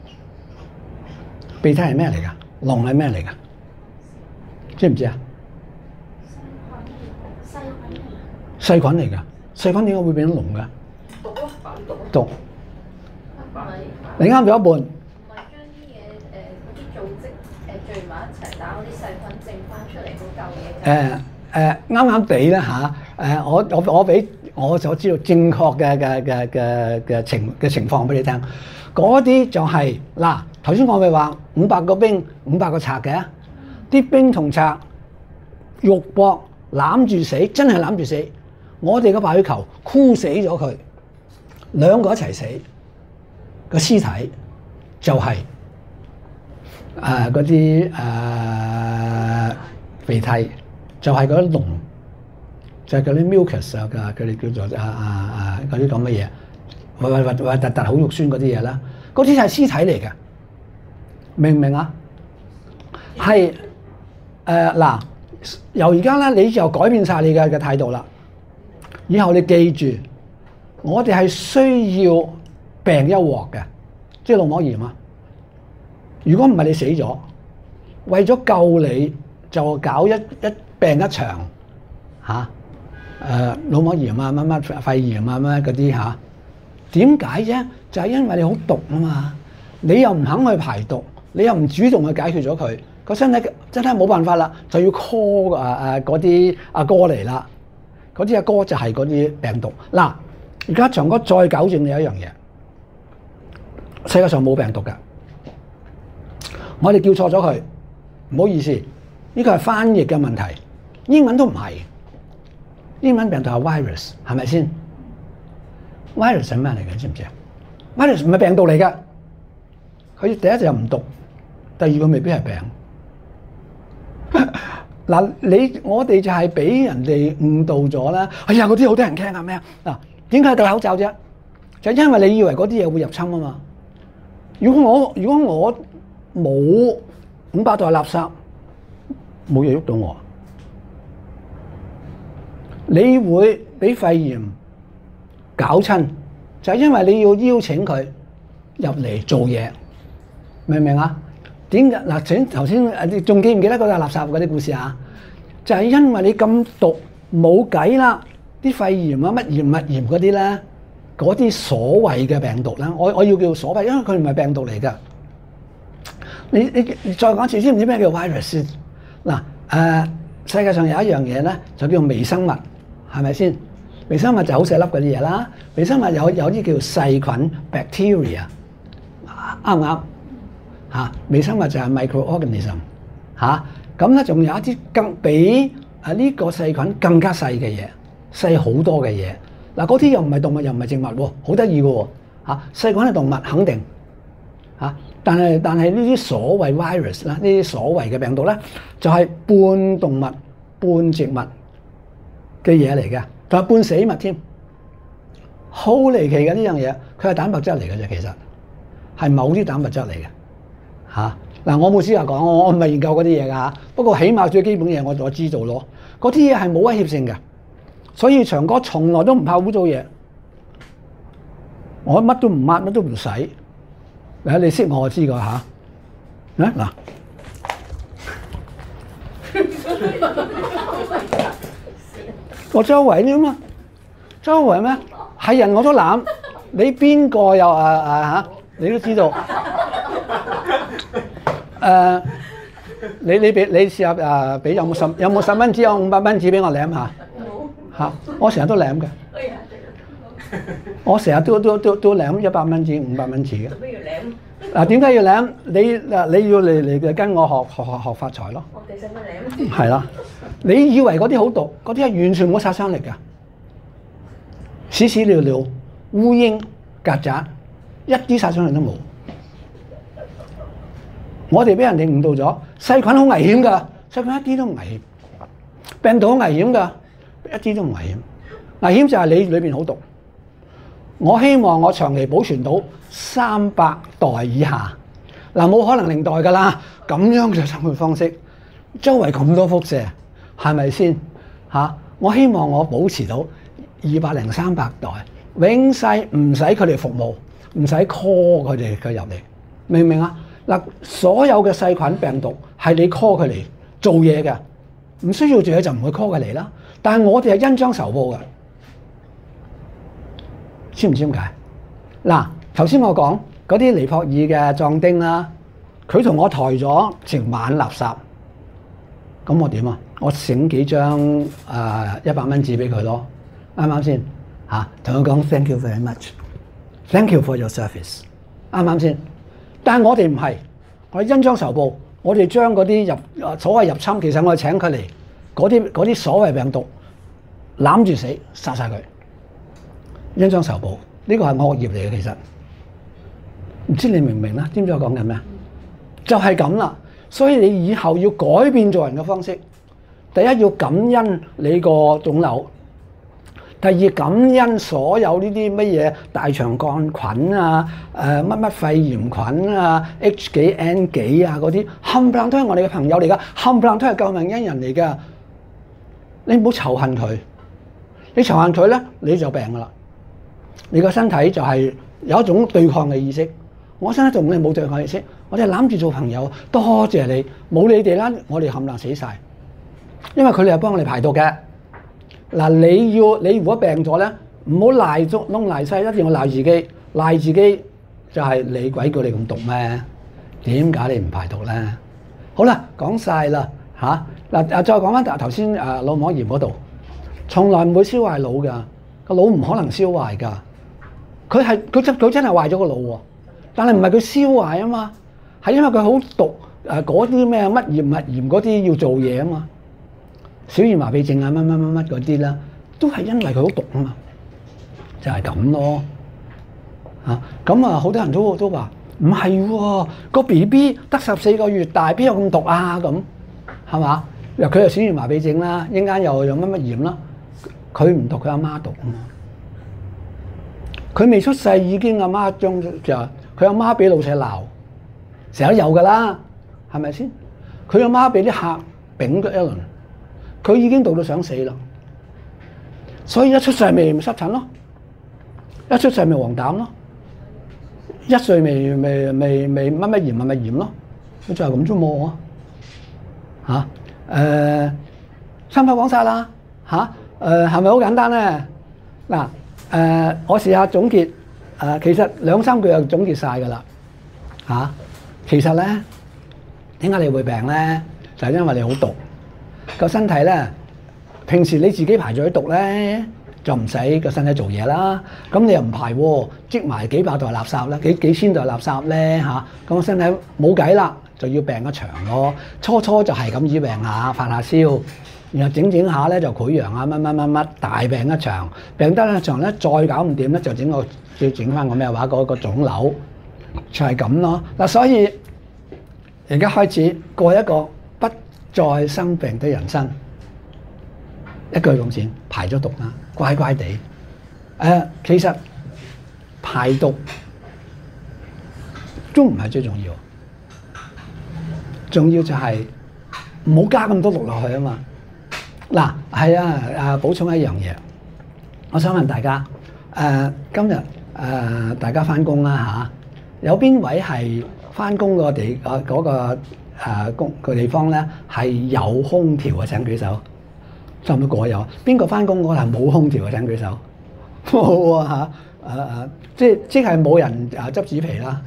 鼻涕係咩嚟㗎？膿係咩嚟㗎？知唔知啊？細菌嚟㗎，細菌點解會變咗膿㗎？ 毒咯，毒。 毒。你啱咗一半。 唔係將啲嘢誒嗰啲組織誒聚埋一齊，打嗰啲細菌剩翻出嚟嗰嚿嘢。誒誒啱啱地啦嚇，誒我我我俾我所知道正確嘅嘅嘅嘅嘅情嘅情況俾你聽。嗰啲就係、是、嗱，頭先我咪話五百個兵五百個賊嘅，啲兵同賊肉搏攬住死，真係攬住死。我哋個白血球箍死咗佢，兩個一齊死，個屍體就係誒嗰啲誒鼻涕，就係嗰啲膿，就係嗰啲 mucus 啊，佢哋叫做啊啊啊嗰啲咁嘅嘢，核核核核突突好肉酸嗰啲嘢啦，嗰啲係屍體嚟嘅，明唔明啊？係誒嗱，由而家咧你就改變晒你嘅嘅態度啦。 以後你記住，我哋係需要病一鑊嘅，即係腦膜炎啊！如果唔係你死咗，為咗救你就搞一一病一場嚇，誒腦膜炎啊、乜乜肺炎啊、乜乜嗰啲嚇，點解啫？就係因為你好毒啊嘛，你又唔肯去排毒，你又唔主動去解決咗佢，個身體真係冇辦法啦，就要 call 啊誒嗰啲阿哥嚟啦，嗰啲阿哥就係嗰啲病毒。嗱，而家長哥再糾正你一樣嘢，世界上冇病毒㗎，我哋叫錯咗佢，唔好意思，呢個係翻譯嘅問題，英文都唔係，英文病毒係 virus， 係咪先 ？virus 係咩嚟嘅？知唔知啊 ？virus 唔係病毒嚟㗎，佢第一就唔毒，第二個未必係病。嗱，你我哋就係俾人哋誤導咗啦。哎呀，嗰啲好多人驚啊咩啊？嗱，點解戴口罩啫？就因為你以為嗰啲嘢會入侵啊嘛。如果我如果我冇五百袋垃圾，冇嘢喐到我，你會俾肺炎搞親，就係因為你要邀請佢入嚟做嘢，明唔明啊？點解嗱？請頭先你仲記唔記得嗰個垃圾嗰啲故事啊？就係因為你咁毒，冇計啦！啲肺炎啊、乜炎乜炎嗰啲咧，嗰啲所謂嘅病毒啦，我我要叫所謂，因為佢唔係病毒嚟㗎。你你你再講一次，知唔知咩叫 virus 先？嗱誒，世界上有一樣嘢咧，就叫微生物，係咪先？微生物就好細粒嗰啲嘢啦。微生物有有啲叫細菌 bacteria， 啱唔啱？嚇，微生物就係 microorganism 嚇。咁咧仲有一啲更比啊呢個細菌更加細嘅嘢，細好多嘅嘢。嗱，嗰啲又唔係動物，又唔係植物喎，好得意嘅喎嚇。細菌係動物肯定嚇。但係但係呢啲所謂 virus 啦，呢啲所謂嘅病毒咧，就係半動物半植物嘅嘢嚟嘅，仲係半死物添，好離奇嘅呢樣嘢。佢係蛋白質嚟嘅啫，其實係某啲蛋白質嚟嘅嚇。嗱，我冇資格講，我我唔係研究嗰啲嘢㗎嚇。不過起碼最基本嘢我就知道咯。嗰啲嘢係冇威脅性嘅，所以長哥從來都唔怕污糟嘢。我乜都唔抹，乜都唔洗。嗱，你識我，我知㗎嚇。啊嗱，我周圍啫嘛，周圍咩？係人我都攬，你邊個又啊啊嚇？你都知道。誒、uh,，你你俾你試下誒，俾有冇十有冇十蚊紙有五百蚊紙俾我舐下嚇？我成日都舐嘅，我成日都都都都舐一百蚊紙、五百蚊紙嘅。做咩要舐？嗱，點解要舐？你嗱你要嚟嚟跟我學學學學發財咯。我哋使乜舐？係啦，你以為嗰啲好毒，嗰啲係完全冇殺傷力㗎，屎屎尿尿、烏蠅、曱甴，一啲殺傷力都冇。我哋俾人哋誤導咗，細菌好危險㗎，細菌一啲都唔危險，病毒好危險㗎，一啲都唔危險。危險就係你裏邊好毒。我希望我長期保存到三百代以下，嗱冇可能零代㗎啦，咁樣嘅生活方式，周圍咁多輻射，係咪先嚇？我希望我保持到二百零三百代，永世唔使佢哋服務，唔使 call 佢哋佢入嚟，明唔明啊？嗱，所有嘅細菌病毒係你 call 佢嚟做嘢嘅，唔需要做嘢就唔會 call 佢嚟啦。但係我哋係恩將仇報嘅，知唔知點解？嗱，頭先我講嗰啲尼泊爾嘅壯丁啦，佢同我抬咗成晚垃圾，咁我點啊？我整幾張誒一百蚊紙俾佢咯，啱唔啱先？嚇，同佢講 thank you very much，thank you for your service，啱唔啱先？但係我哋唔係，我哋恩將仇報，我哋將嗰啲入所謂入侵，其實我哋請佢嚟嗰啲嗰啲所謂病毒攬住死殺晒佢，恩將仇報，呢個係惡業嚟嘅。其實唔知你明唔明啦？知唔知我講緊咩？就係咁啦。所以你以後要改變做人嘅方式，第一要感恩你個腫瘤。第二，感恩所有呢啲乜嘢大腸桿菌啊、誒乜乜肺炎菌啊、H 幾 N 幾啊嗰啲，冚唪唥都係我哋嘅朋友嚟噶，冚唪唥都係救命恩人嚟噶。你唔好仇恨佢， 你長硬佢咧，你就病噶啦。你個身體就係有一種對抗嘅意識。我身體同你冇對抗意識，我哋攬住做朋友，多謝你。冇你哋啦，我哋冚唪唥死晒。因為佢哋係幫我哋排毒嘅。嗱，你要你如果病咗咧，唔好賴足窿賴西，一定要賴自己。賴自己就係你鬼叫你咁毒咩？點解你唔排毒咧？好啦，講晒啦嚇。嗱誒，再講翻頭先誒腦膜炎嗰度，從來唔會燒壞腦㗎，個腦唔可能燒壞㗎。佢係佢真佢真係壞咗個腦喎，但係唔係佢燒壞啊嘛，係因為佢好毒誒嗰啲咩乜炎乜炎嗰啲要做嘢啊嘛。小兒麻痹症啊乜乜乜乜嗰啲啦，都係因為佢好毒啊嘛，就係咁咯嚇。咁啊，好多人都都話唔係喎，個 B B 得十四個月大，邊有咁毒啊咁係嘛？又佢又小兒麻痹症啦，一陣間又有乜乜炎啦，佢唔毒，佢阿媽毒啊嘛。佢未出世已經阿媽將就佢阿媽俾老細鬧，成日都有噶啦，係咪先？佢阿媽俾啲客丙咗一輪，佢已經毒到想死啦。所以一出世咪咪濕疹咯，一出世咪黃疸咯，一歲咪咪咪咪乜乜炎乜乜炎咯，佢就係咁啫嘛嚇。誒，三法講晒啦嚇。誒係咪好簡單咧？嗱。誒、呃，我試下總結。誒、呃，其實兩三句就總結晒㗎啦。嚇，其實咧，點解你會病咧？就係、是、因為你好毒個身體咧。平時你自己排咗啲毒咧，就唔使個身體做嘢啦。咁你又唔排喎，積埋幾百袋垃圾啦，幾幾千袋垃圾咧嚇。咁、啊、個身體冇計啦，就要病一場咯。初初就係咁易病下，發下燒。然後整整下咧就潰瘍啊乜乜乜乜大病一場，病得一場咧再搞唔掂咧就整個要整翻個咩話嗰個腫瘤，就係咁咯。嗱，所以而家開始過一個不再生病的人生，一句咁錢排咗毒啦，乖乖地。誒、呃，其實排毒都唔係最重要，重要就係唔好加咁多毒落去啊嘛。嗱，係啊，啊補充一樣嘢，我想問大家，誒、呃、今日誒、呃、大家翻工啦嚇，有邊位係翻工個地啊嗰、嗰個誒工個地方咧係有空調嘅？請舉手。差唔多個有，邊個翻工嗰個係冇空調嘅？請舉手。冇啊嚇，誒誒，即即係冇人誒執紙皮啦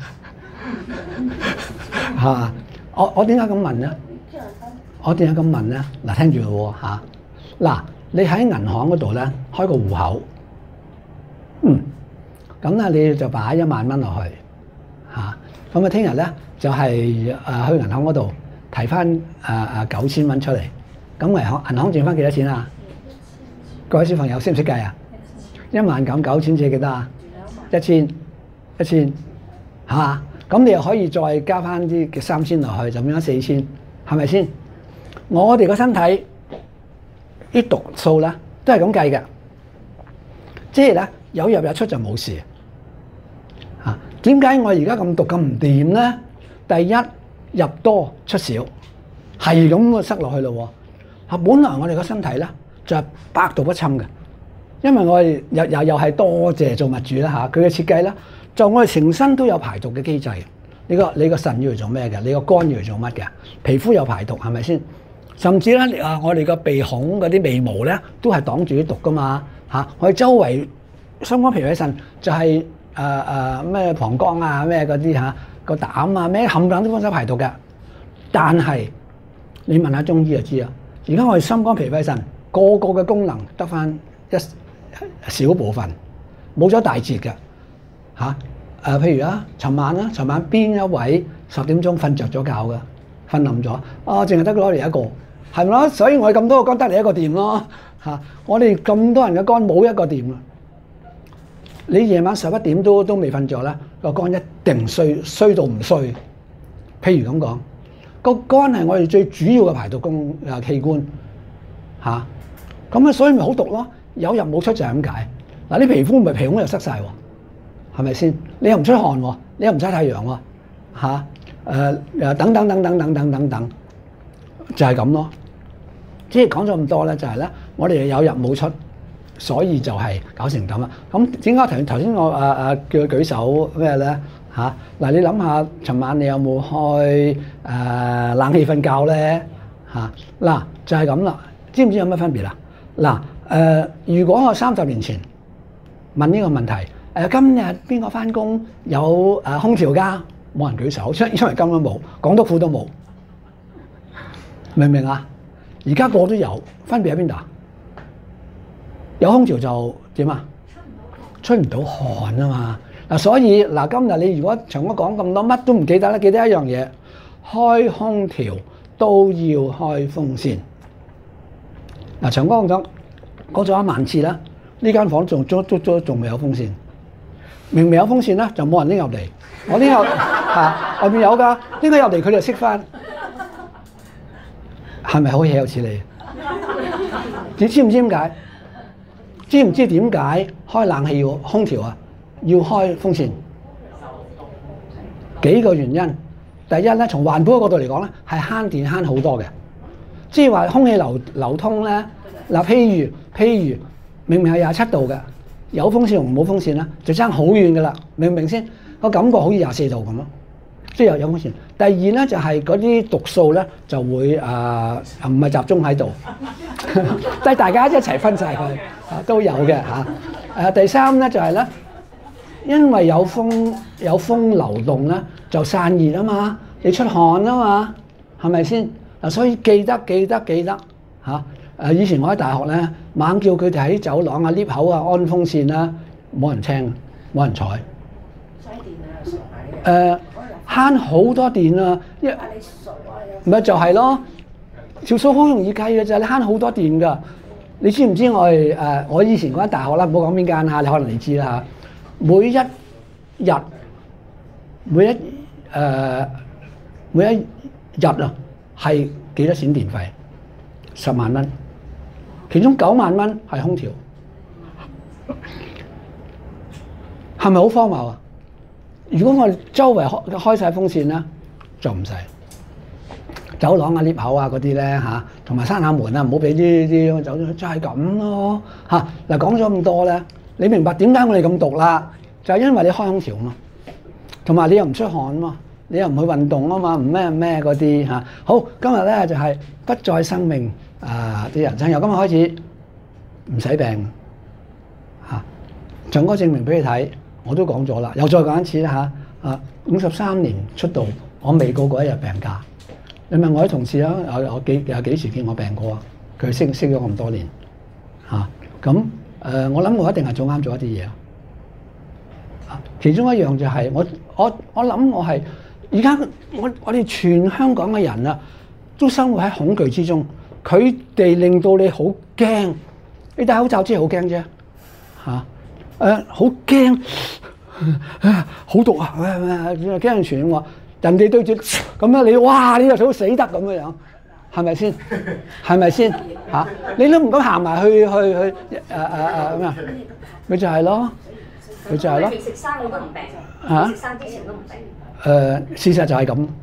嚇。我我點解咁問咧？我點解咁問咧？嗱，聽住咯喎嚇。嗱，你喺銀行嗰度咧開個戶口，嗯，咁咧你就擺一萬蚊落去嚇。咁啊，聽日咧就係誒去銀行嗰度提翻誒誒九千蚊出嚟。咁銀行銀行剩翻幾多錢啊？各位小朋友識唔識計啊？一萬減九千，即係幾多啊？一千，一千嚇。咁你又可以再加翻啲嘅三千落去，就變咗四千，係咪先？我哋個身體啲毒素咧都係咁計嘅，即係咧有入有出就冇事嚇。點解我而家咁毒咁唔掂咧？第一入多出少，係咁塞落去咯喎。嚇，本來我哋個身體咧就係百毒不侵嘅，因為我哋又又又係多謝造物主啦嚇，佢嘅設計咧就我哋成身都有排毒嘅機制。你個你個腎要嚟做咩嘅？你個肝要嚟做乜嘅？皮膚有排毒係咪先？甚至咧啊，我哋個鼻孔嗰啲眉毛咧都係擋住啲毒噶嘛嚇。我哋周圍心肝脾肺腎就係誒誒咩膀胱啊咩嗰啲嚇，個膽啊咩冚唪唥都幫手排毒嘅。但係你問下中醫就知啦。而家我哋心肝脾肺腎個個嘅功能得翻一小部分，冇咗大節嘅嚇。誒，譬如啊，尋晚啦，尋晚邊一位十點鐘瞓着咗覺嘅，瞓冧咗，啊，淨係得攞嚟一個，係咪咯？所以我哋咁多個肝得你一個掂咯嚇。我哋咁多人嘅肝冇一個掂啊！你夜晚十一點都都未瞓着咧，個肝一定衰衰到唔衰。譬如咁講，個肝係我哋最主要嘅排毒功誒器官嚇，咁啊，所以咪好毒咯，有入冇出就係咁解。嗱，你皮膚咪皮孔又塞晒喎。係咪先？你又唔出汗喎，你又唔曬太陽喎，嚇誒誒等等等等等等等等，就係咁咯。即係講咗咁多咧，就係咧，我哋有入冇出， 所以就係搞成咁啦。咁點解頭頭先我啊啊叫佢舉手咩咧嚇？嗱、啊，你諗下，尋晚你有冇開誒、呃、冷氣瞓覺咧嚇？嗱、啊，就係咁啦。知唔知有乜分別啊？嗱誒，如果我三十年前問呢個問題，誒、呃、今日邊個翻工有誒、呃、空調㗎？冇人舉手，因因為根本冇，港督府都冇，明唔明啊？而家個個都有，分別喺邊度啊？有空調就點啊？吹唔到汗啊嘛！嗱，所以嗱，今日你如果長哥講咁多，乜都唔記得啦，記得一樣嘢，開空調都要開風扇。嗱，長哥講咗講咗一萬次啦，呢間房仲都都都仲未有風扇，明明有風扇啦，就冇人拎入嚟。我呢個嚇外邊有㗎，拎佢入嚟佢就熄翻，係咪好嘢有似你？你知唔知點解？知唔知點解開冷氣要空調啊？要開風扇？幾個原因。第一咧，從環保嘅角度嚟講咧，係慳電慳好多嘅。即係話空氣流流通咧，嗱，譬如譬如明明係廿七度嘅，有風扇同冇風扇啦，就爭好遠㗎啦，明唔明先？個感覺好似廿四度咁咯，即係有有風扇。第二咧就係嗰啲毒素咧就會啊唔係集中喺度，但係大家一齊分晒佢啊都有嘅嚇。誒、啊、第三咧就係、是、咧，因為有風有風流動咧就散熱啊嘛，你出汗啊嘛，係咪先？嗱，所以記得記得記得嚇。誒、啊、以前我喺大學咧猛叫佢哋喺走廊啊 lift 口啊安風扇啦，冇人聽，冇人睬。誒慳好多電啊！一咪就係咯，條數好容易計嘅啫，你慳好多電㗎。你知唔知我係誒、呃、我以前嗰間大學啦，唔好講邊間嚇，你可能你知啦嚇。每一日每一誒、呃、每一日啊，係幾多錢電費？十萬蚊，其中九萬蚊係空調，係咪好荒謬啊？如果我哋周圍開開曬風扇咧，就唔使走廊啊、lift 口啊嗰啲咧嚇，同埋閂下門啊，唔好俾啲啲走咗，就係咁咯嚇。嗱，講咗咁多咧，你明白點解我哋咁毒啦？就係因為你開空調啊嘛，同埋你又唔出汗啊嘛，你又唔去運動啊嘛，唔咩咩嗰啲嚇。好，今日咧就係不再生命啊啲人生，由今日開始唔使病嚇。長哥證明俾你睇。我都講咗啦，又再講一次啦嚇。啊，五十三年出道，我未過過一日病假。你問我啲同事啊，有有幾有幾時見我病過啊？佢識識咗咁多年嚇。咁、啊、誒、呃，我諗我一定係做啱咗一啲嘢啊。其中一樣就係、是、我我我諗我係而家我我哋全香港嘅人啊，都生活喺恐懼之中。佢哋令到你好驚，你戴口罩之後好驚啫嚇。誒好驚，好毒啊！驚人傳我，人哋對住咁樣你，哇！你又想死得咁樣樣，係咪先？係咪先？嚇！你都唔敢行埋去去去誒誒誒咩啊？咪就係咯，咪就係咯。食生我都唔病，嚇！食生之前都唔病。誒，事實就係咁。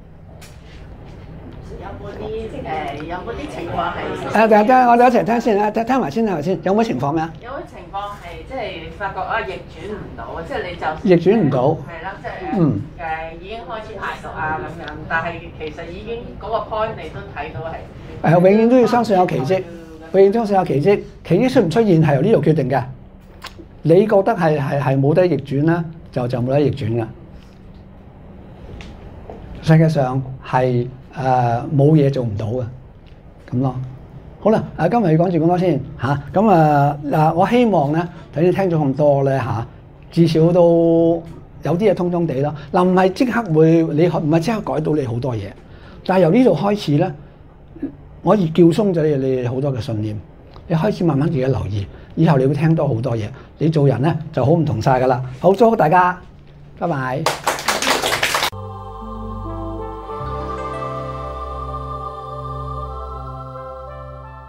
有冇啲誒？有冇啲情況係？誒，大家我哋一齊聽先啦，聽聽埋先係咪先？有冇情況咩啊？ 有冇情況係即係發覺啊逆轉唔到，即係你就逆轉唔到。 係啦，即係嗯誒已經開始排毒啊咁樣，但係其實已經嗰個 point 你都睇到係誒，永遠都要相信有奇蹟，永遠相信有奇蹟。奇蹟出唔出現係由呢度決定嘅。你覺得係係係冇得逆轉啦，就就冇得逆轉㗎。世界上係誒冇嘢做唔到嘅，咁咯。好啦，誒今日要講住咁多先嚇。咁啊嗱，我希望咧，睇你聽咗咁多咧嚇，至少都有啲嘢通通地咯。嗱，唔係即刻會你唔係即刻改到你好多嘢，但係由呢度開始咧，我可以叫鬆咗你你好多嘅信念。你開始慢慢自己留意，以後你會聽多好多嘢。你做人咧就好唔同晒㗎啦。好，祝福大家，拜拜。